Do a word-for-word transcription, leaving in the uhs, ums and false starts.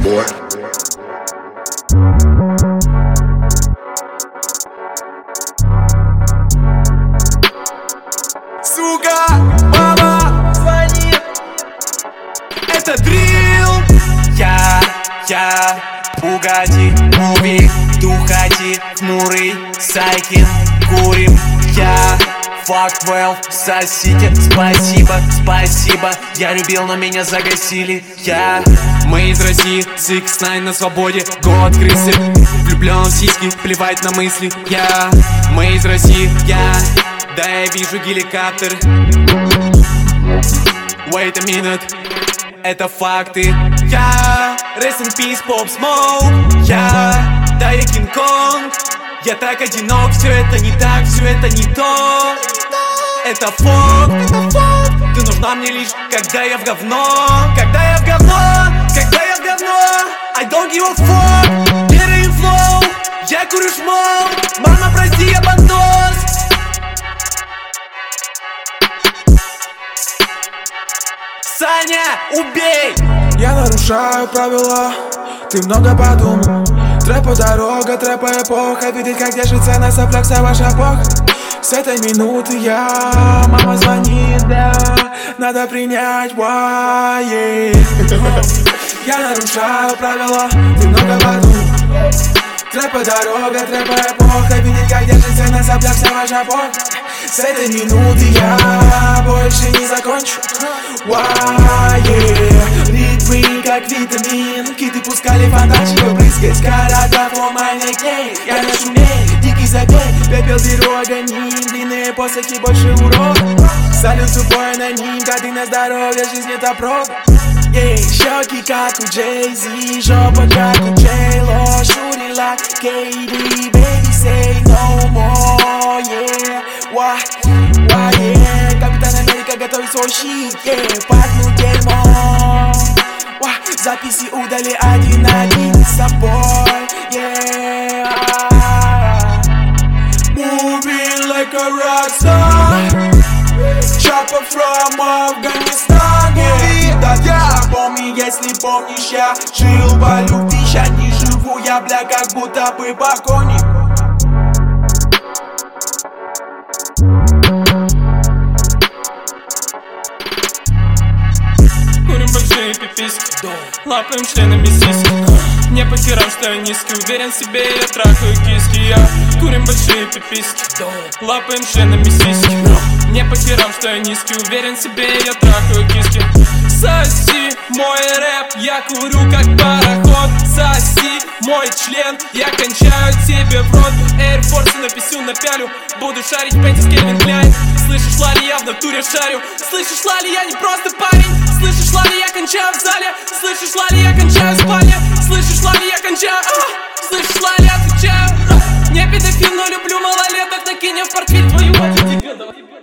boy. Сука, мама звонит. Это дрил. Я, я, Бугатти, Муви, Духати, хмурый, Сайкин, курим. Я, Фактвелл, сосите. Спасибо, спасибо. Я любил, но меня загасили. Я, мы из России, Six Nine на свободе. Год крысы, влюблен в сиськи, плевать на мысли. Я, мы из России, я. Да, я вижу геликоптер. Wait a minute, это факты. Я, rest in peace, Pop Smoke. Я, да, я Кинг-Конг. Я так одинок, все это не так, все это не то. Это факт. Ты нужна мне лишь, когда я в говно. Когда я в говно, когда я в говно. I don't give a fuck. Берем флоу, я курю шмол. Мама, прости, я бандос. Саня, убей! Я нарушаю правила, ты много подумал. Трэпа дорога, трэпа эпоха. Видеть, как держится на соплях вся ваша эпоха. С этой минуты я, мама звонит, да. Надо принять, why, yeah. Я нарушаю правила, ты много подумал. Трэпа дорога, трэпа эпоха. Видеть, как держится на соплях вся ваша эпоха. С этой минуты я больше не закончу, why, yeah. Ритмы как витамин, киты пускали фонтанчик, брызгать с городов, ломальный клей. Я на шуме, дикий забей, пепел беру огонь, длинные посохи больше урода. Салют тупой аноним, коты на здоровье, жизнь это проба. Yeah, щеки как у Джей-Зи, жопа как у Джей-Ло, шури like Кейди, baby say no more, yeah. Why, why, yeah. Капитан Америка готовит свой щит, yeah. Пахнут дерьмом. Why, записи удали один-один с собой, yeah. Moving like a rockstar, chopper from Afghanistan, yeah. Да, я помню, если помнишь, я жил по любви. Ща не живу я, бля, как будто бы покойник. Курим большие пиписки, лапаем членами сиськи. Не по херам, что я низкий, уверен в себе, я трахаю киски. Я курим большие пиписки, лапаем членами сиськи. Не по херам, что я низкий, уверен в себе, я трахаю киски. Соси мой рэп, я курю как пароход. Соси мой член, я кончаю тебе в рот. Air Force на писю напялю, буду шарить пенти с Кельвин Кляйн. Слышишь, Лали, я в натуре шарю. Слышишь, Лали, я не просто парень. Слышишь, Лали, я кончаю в зале. Слышишь, Лали, я кончаю в спальне. Слышишь, Лали, я кончаю, а! Слышишь, Лали, отвечаю, а! Не педофил, но люблю малолеток. Накинь в портфель твою мать.